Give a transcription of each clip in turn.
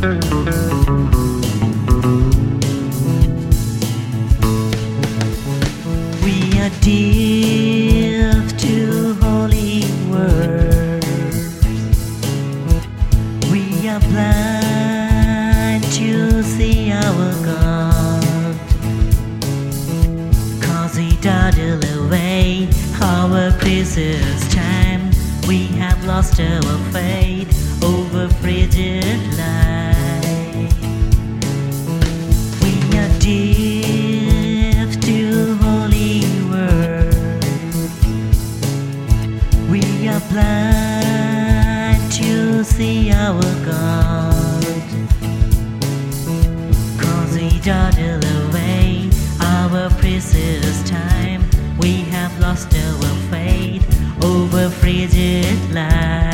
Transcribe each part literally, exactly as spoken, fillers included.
We are deaf to holy words. We are blind to see our God. Cause He dawdled away our precious time. We have lost our faith over frigid life. We are deaf to holy words. We are blind to see our God. Cause He dawdled away our precious time. We have lost our faith over frigid life.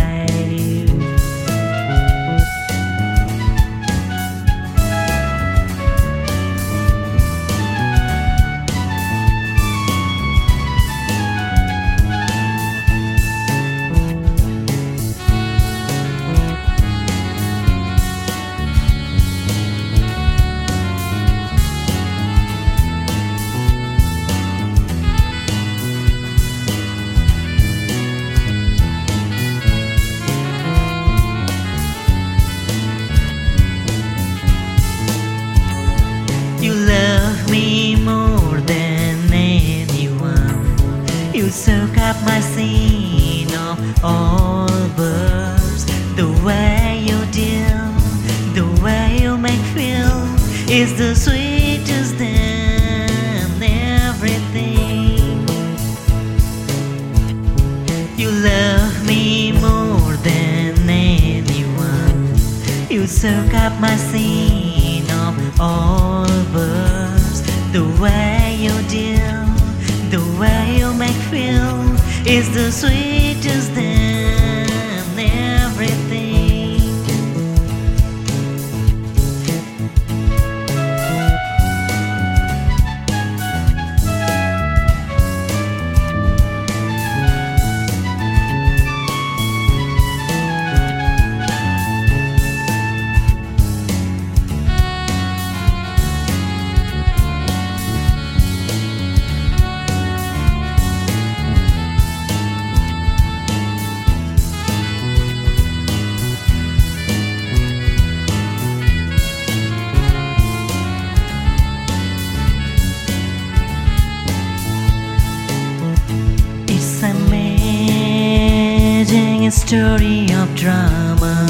You love me more than anyone. You soak up my sin of all birds. The way you deal, the way you make feel is the sweetest than everything. You love me more than anyone. You soak up my sin of all birds. The way you deal, the way you make feel is the sweetest than everything. A story of drama.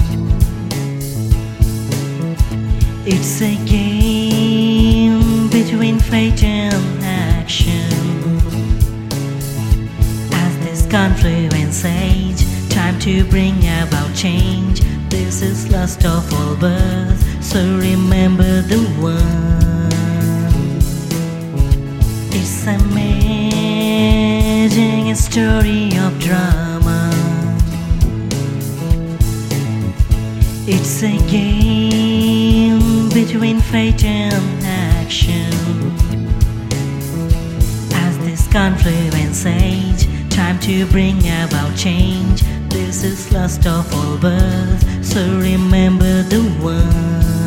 It's a game between fate and action. As this confluence age, time to bring about change. This is last of all birth, so remember the one. It's amazing, a story of drama. It's a game between fate and action. As this confluence age, time to bring about change. This is last of all birth, so remember the one.